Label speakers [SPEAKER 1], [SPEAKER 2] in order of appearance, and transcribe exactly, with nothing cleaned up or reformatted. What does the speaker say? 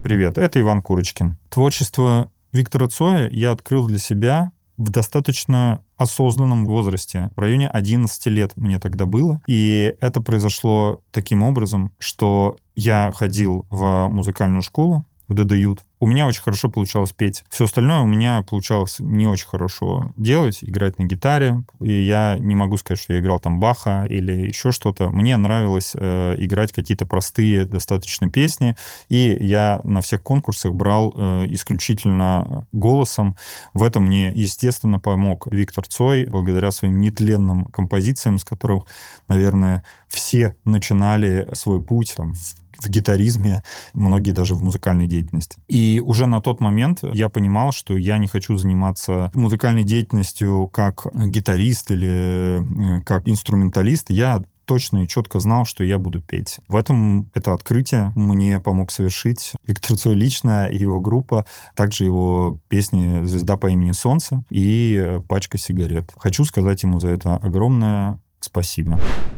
[SPEAKER 1] Привет, это Иван Курочкин. Творчество Виктора Цоя я открыл для себя в достаточно осознанном возрасте. В районе одиннадцати лет мне тогда было. И это произошло таким образом, что я ходил в музыкальную школу, в ДДЮТ. У меня очень хорошо получалось петь. Все остальное у меня получалось не очень хорошо делать, играть на гитаре. И я не могу сказать, что я играл там Баха или еще что-то. Мне нравилось э, играть какие-то простые достаточно песни. И я на всех конкурсах брал э, исключительно голосом. В этом мне, естественно, помог Виктор Цой, благодаря своим нетленным композициям, с которых, наверное, все начинали свой путь там, в в гитаризме, многие даже в музыкальной деятельности. И уже на тот момент я понимал, что я не хочу заниматься музыкальной деятельностью как гитарист или как инструменталист. Я точно и четко знал, что я буду петь. В этом это открытие мне помог совершить Виктор Цой лично и его группа, также его песни «Звезда по имени Солнце» и «Пачка сигарет». Хочу сказать ему за это огромное спасибо.